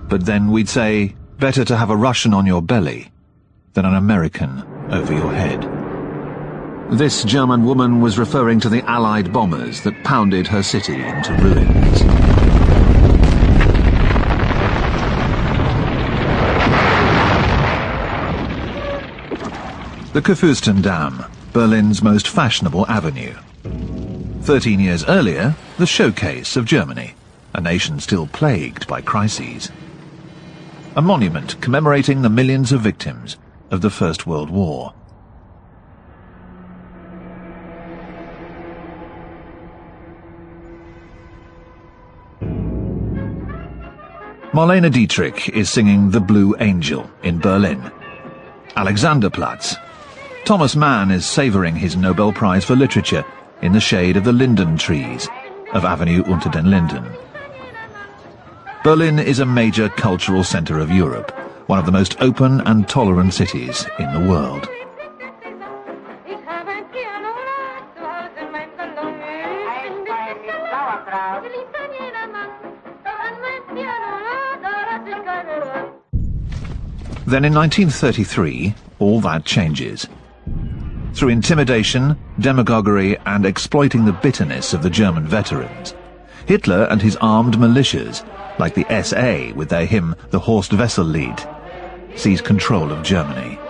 But then we'd say, better to have a Russian on your belly than an American over your head. This German woman was referring to the Allied bombers that pounded her city into ruins. The Kurfürsten Dam, Berlin's most fashionable avenue. 13 years earlier, the showcase of Germany, a nation still plagued by crises. A monument commemorating the millions of victims of the First World War. Marlene Dietrich is singing The Blue Angel in Berlin. Alexanderplatz. Thomas Mann is savouring his Nobel Prize for Literature in the shade of the linden trees of Avenue unter den Linden. Berlin is a major cultural centre of Europe, one of the most open and tolerant cities in the world. Then in 1933, all that changes. Through intimidation, demagoguery, and exploiting the bitterness of the German veterans, Hitler and his armed militias, like the SA with their hymn The Horst Wessel Lied, seized control of Germany.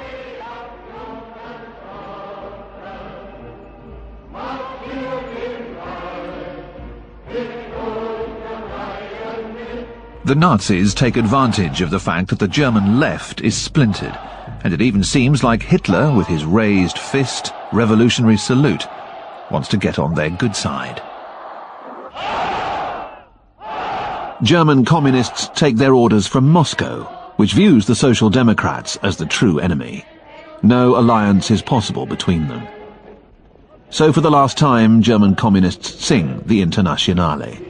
The Nazis take advantage of the fact that the German left is splintered, and it even seems like Hitler, with his raised fist, revolutionary salute, wants to get on their good side. German communists take their orders from Moscow, which views the Social Democrats as the true enemy. No alliance is possible between them. So for the last time, German communists sing the Internationale.